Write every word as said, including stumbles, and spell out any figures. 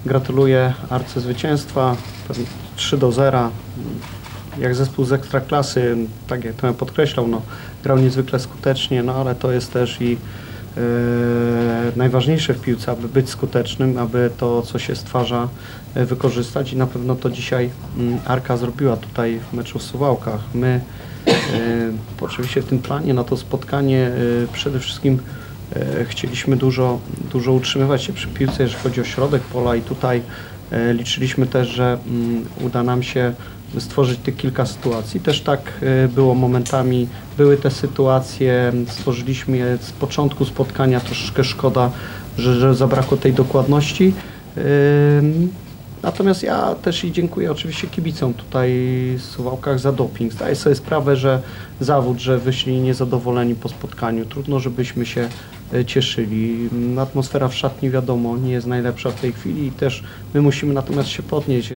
Gratuluję Arce zwycięstwa, trzy do zera. Jak zespół z Ekstraklasy, tak jak to podkreślał, no, grał niezwykle skutecznie, no ale to jest też i e, najważniejsze w piłce, aby być skutecznym, aby to, co się stwarza, e, wykorzystać i na pewno to dzisiaj m, Arka zrobiła tutaj w meczu w Suwałkach. My e, oczywiście w tym planie na to spotkanie e, przede wszystkim e, chcieliśmy dużo, dużo utrzymywać się przy piłce, jeżeli chodzi o środek pola i tutaj e, liczyliśmy też, że m, uda nam się stworzyć tych kilka sytuacji. Też tak było momentami, były te sytuacje, stworzyliśmy je z początku spotkania, troszeczkę szkoda, że, że zabrakło tej dokładności. Natomiast ja też i dziękuję oczywiście kibicom tutaj w Suwałkach za doping. Zdaję sobie sprawę, że zawód, że wyszli niezadowoleni po spotkaniu. Trudno, żebyśmy się cieszyli. Atmosfera w szatni wiadomo nie jest najlepsza w tej chwili i też my musimy natomiast się podnieść.